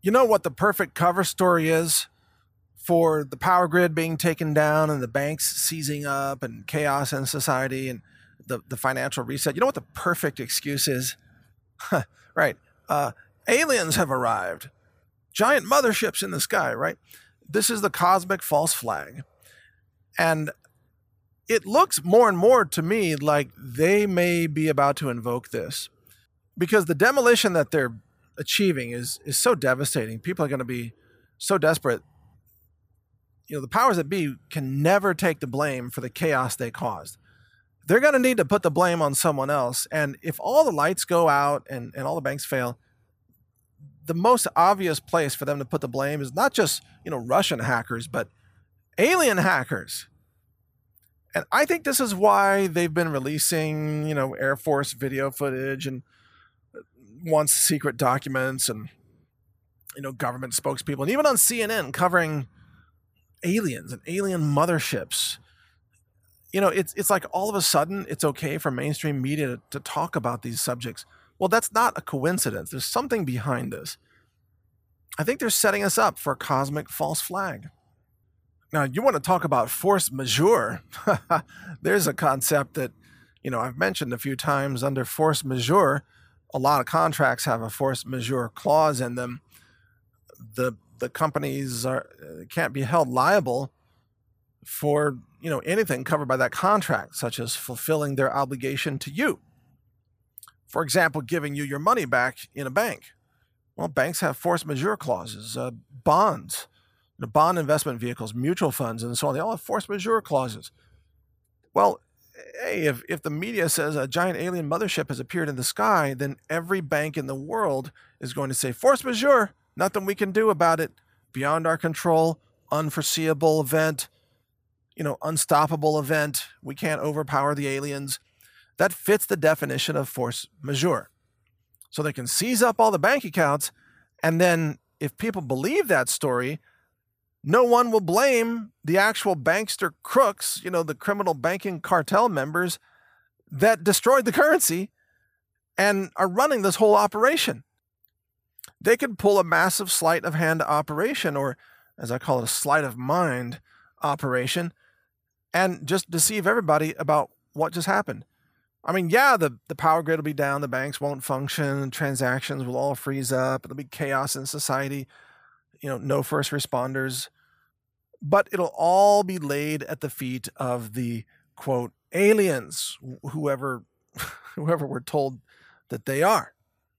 You know what the perfect cover story is for the power grid being taken down and the banks seizing up and chaos in society and the financial reset? You know what the perfect excuse is? Right. Uh, Aliens have arrived. Giant motherships in the sky, right? This is the cosmic false flag. And it looks more and more to me like they may be about to invoke this because the demolition that they're achieving is so devastating. People are going to be so desperate. You know, the powers that be can never take the blame for the chaos they caused. They're going to need to put the blame on someone else. And if all the lights go out and all the banks fail, the most obvious place for them to put the blame is not just, Russian hackers, but alien hackers. And I think this is why they've been releasing, Air Force video footage and once secret documents and, government spokespeople, and even on CNN covering aliens and alien motherships. It's like all of a sudden it's okay for mainstream media to talk about these subjects. Well, that's not a coincidence. There's something behind this. I think they're setting us up for a cosmic false flag. Now, you want to talk about force majeure. There's a concept that, I've mentioned a few times. Under force majeure, a lot of contracts have a force majeure clause in them. The companies can't be held liable for, anything covered by that contract, such as fulfilling their obligation to you. For example, giving you your money back in a bank. Well, banks have force majeure clauses, bonds, bond investment vehicles, mutual funds, and so on. They all have force majeure clauses. Well, hey, if the media says a giant alien mothership has appeared in the sky, then every bank in the world is going to say, force majeure, nothing we can do about it, beyond our control, unforeseeable event, unstoppable event, we can't overpower the aliens. That fits the definition of force majeure. So they can seize up all the bank accounts, and then if people believe that story, no one will blame the actual bankster crooks, the criminal banking cartel members that destroyed the currency and are running this whole operation. They could pull a massive sleight of hand operation, or as I call it, a sleight of mind operation, and just deceive everybody about what just happened. I mean, yeah, the power grid will be down, the banks won't function, transactions will all freeze up, it'll be chaos in society, no first responders. But it'll all be laid at the feet of the, quote, aliens, whoever we're told that they are.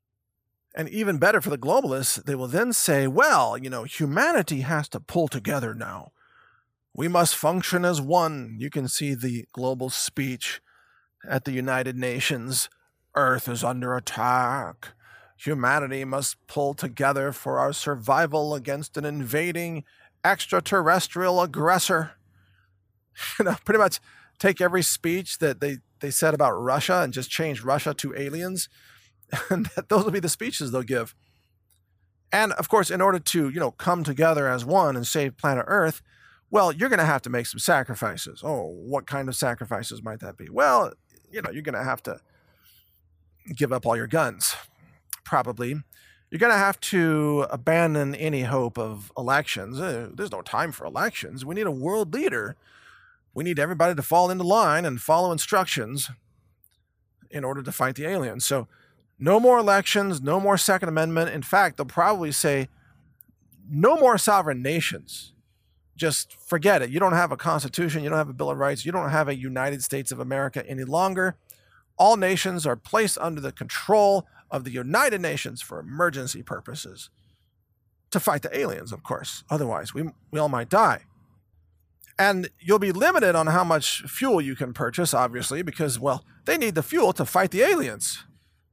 And even better for the globalists, they will then say, well, humanity has to pull together now. We must function as one. You can see the global speech at the United Nations. Earth is under attack. Humanity must pull together for our survival against an invading extraterrestrial aggressor. Pretty much take every speech that they said about Russia and just change Russia to aliens. And those will be the speeches they'll give. And of course, in order to, come together as one and save planet Earth, well, you're going to have to make some sacrifices. Oh, what kind of sacrifices might that be? Well, you're going to have to give up all your guns, probably. You're going to have to abandon any hope of elections. There's no time for elections. We need a world leader. We need everybody to fall into line and follow instructions in order to fight the aliens. So no more elections, no more Second Amendment. In fact, they'll probably say no more sovereign nations. Just forget it. You don't have a constitution. You don't have a Bill of Rights. You don't have a United States of America any longer. All nations are placed under the control of the United Nations for emergency purposes. To fight the aliens, of course. Otherwise, we all might die. And you'll be limited on how much fuel you can purchase, obviously, because, well, they need the fuel to fight the aliens.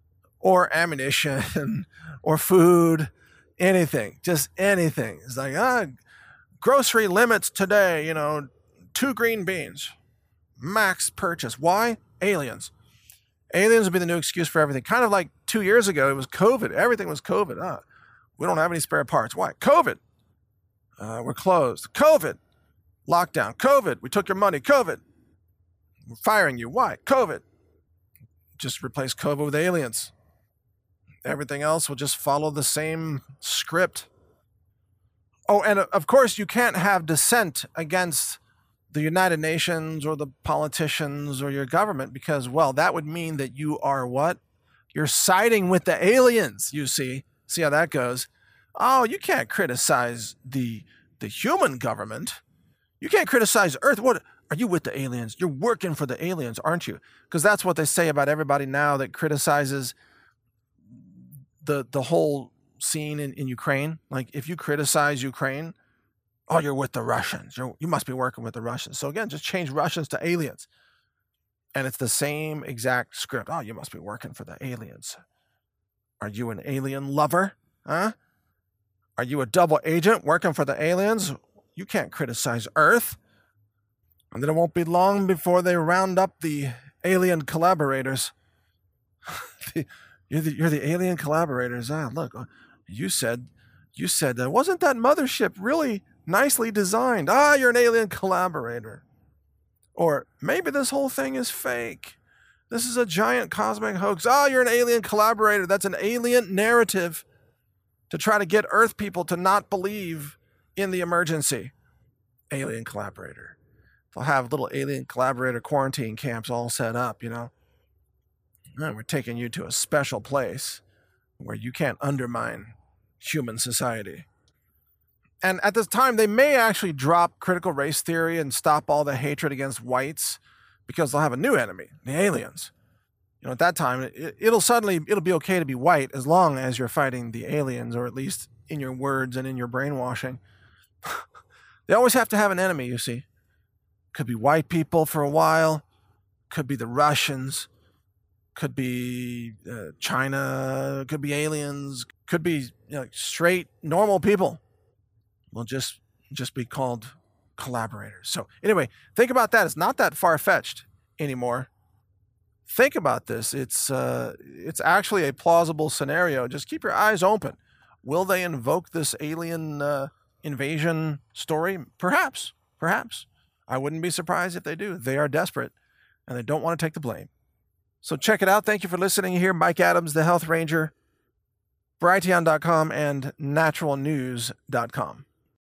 Or ammunition, or food, anything. Just anything. It's like, grocery limits today, 2 green beans. Max purchase. Why? Aliens. Aliens would be the new excuse for everything. Kind of like 2 years ago, it was COVID. Everything was COVID. We don't have any spare parts. Why? COVID. We're closed. COVID. Lockdown. COVID. We took your money. COVID. We're firing you. Why? COVID. Just replace COVID with aliens. Everything else will just follow the same script. Oh, and of course, you can't have dissent against the United Nations or the politicians or your government because, well, that would mean that you are what? You're siding with the aliens, you see. See how that goes? Oh, you can't criticize the human government. You can't criticize Earth. What? Are you with the aliens? You're working for the aliens, aren't you? Because that's what they say about everybody now that criticizes the whole scene in Ukraine. Like, if you criticize Ukraine, oh, you're with the Russians. You must be working with the Russians. So again, just change Russians to aliens. And it's the same exact script. Oh, you must be working for the aliens. Are you an alien lover? Huh? Are you a double agent working for the aliens? You can't criticize Earth. And then it won't be long before they round up the alien collaborators. You're the alien collaborators. Ah, look, you said that wasn't that mothership really nicely designed? Ah, you're an alien collaborator. Or maybe this whole thing is fake. This is a giant cosmic hoax. Ah, you're an alien collaborator. That's an alien narrative to try to get Earth people to not believe in the emergency. Alien collaborator. They'll have little alien collaborator quarantine camps all set up, you know. And we're taking you to a special place where you can't undermine human society. And at this time, they may actually drop critical race theory and stop all the hatred against whites because they'll have a new enemy, the aliens. You know, at that time, it'll be okay to be white as long as you're fighting the aliens, or at least in your words and in your brainwashing. They always have to have an enemy, you see. Could be white people for a while, could be the Russians, could be China, could be aliens, could be straight normal people. Will just be called collaborators. So anyway, think about that. It's not that far-fetched anymore. Think about this. It's actually a plausible scenario. Just keep your eyes open. Will they invoke this alien invasion story? Perhaps. I wouldn't be surprised if they do. They are desperate, and they don't want to take the blame. So check it out. Thank you for listening here. Mike Adams, the Health Ranger, Brighteon.com and naturalnews.com.